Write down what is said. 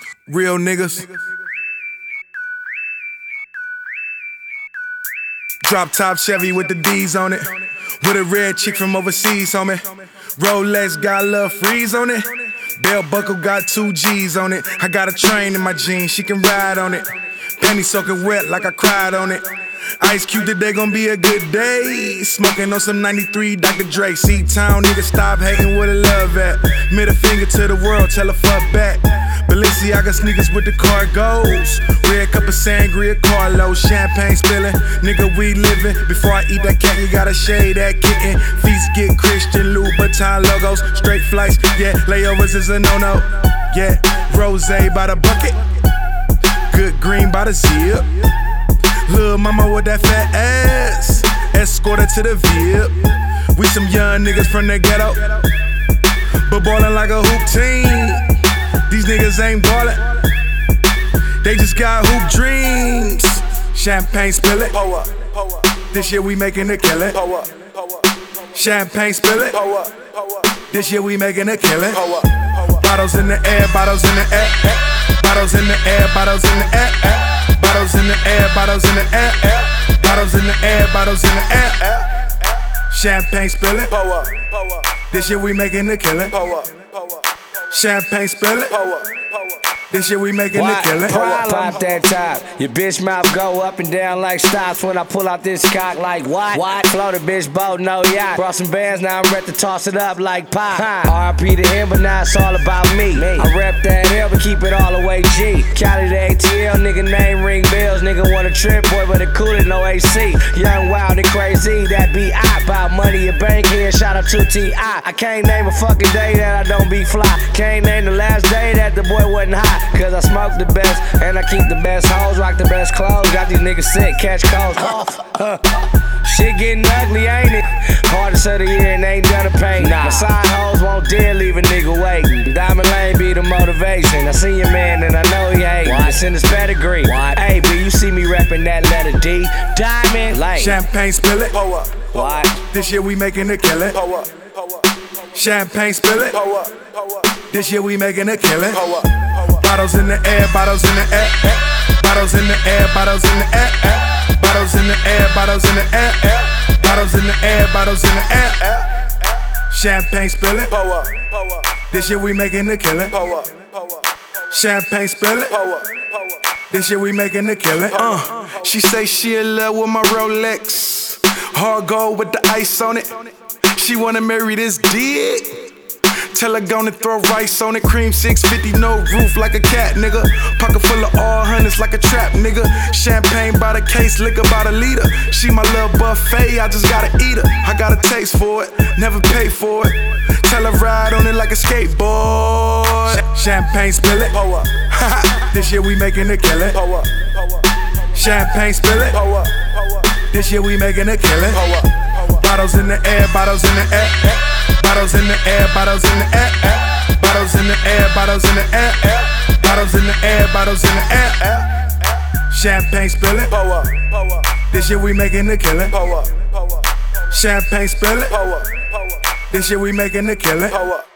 Real niggas. Drop top Chevy with the D's on it. With a red chick from overseas, homie. Rolex got a little freeze on it. Belt buckle got 2 G's on it. I got a train in my jeans, she can ride on it. Penny soaking wet like I cried on it. Ice Cube, today gon' be a good day. Smoking on some 93 Dr. Dre. C-Town nigga, stop hating where the love at. Middle finger to the world, tell her fuck back. Balenciaga sneakers with the cargos. Red cup of sangria, Carlos. Champagne spilling, nigga we living. Before I eat that cat, you gotta shade that kitten. Feast get Christian Louboutin logos. Straight flights, yeah, layovers is a no-no. Yeah, rosé by the bucket. Good green by the zip. Lil' mama with that fat ass, escorted to the VIP. We some young niggas from the ghetto, but ballin' like a hoop team. These niggas ain't ballin', they just got hoop dreams. Champagne spill it, this year we making a killing. Champagne spill it, this year we making a killing. Bottles in the air, bottles in the air. Bottles in the air, bottles in the air. Bottles in the air, bottles in the air. Bottles in the air, bottles in the air. Champagne spillin', this year we making a killing. Champagne spillin', this year we making a killing. Pop that top, your bitch mouth go up and down like stops when I pull out this cock like what? Float a bitch boat, no yacht. Brought some bands, now I'm ready to toss it up like pop. RP to him, but now it's all about me. I rep that hill, but keep it all the way G. Cali to ATL, nigga name ring bells. Nigga want a trip, boy, but it cool, no AC. Young, wild, and crazy, that be I. Bout money, your bank here, shout out to T.I. I can't name a fucking day that I don't be fly. Can't name the last day that the boy wasn't hot. Cause I smoke the best, and I keep the best hoes, rock the best clothes. Got these niggas sick, catch colds. Shit getting ugly, ain't it? Hardest of the year and ain't done a paint. My side hoes won't dare leave a nigga waiting. Diamond Lane be the motivation. I see your man and I know he hate. It's in his pedigree. Hey, B, you see me reppin' that letter D. Diamond Lane. Champagne spill it. What? This year we making a killing. Champagne spill it. This year we making a killing. Bottles in the air, bottles in the air. Bottles in the air, bottles in the air. Bottles in the air, bottles in the air. Bottles in the air, bottles in the air. Champagne spillin', this year we making a killing. Champagne spillin', this year we making a killing. She say she in love with my Rolex, hard gold with the ice on it. She wanna marry this dick. Tell her gonna throw rice on it. Cream 650, no roof like a cat, nigga. Pocket full of all hundreds like a trap, nigga. Champagne by the case, liquor by the liter. She my little buffet, I just gotta eat her. I got a taste for it, never pay for it. Tell her ride on it like a skateboard. Champagne spill it, this year we making a killing. Champagne spill it, this year we making a killing. Bottles in the air, bottles in the air. Bottles in the air, bottles in the air. Bottles in the air, bottles in the air. Bottles in the air, bottles in the air. Champagne spillin', this year we making a killing. Champagne spillin', this year we making a killing.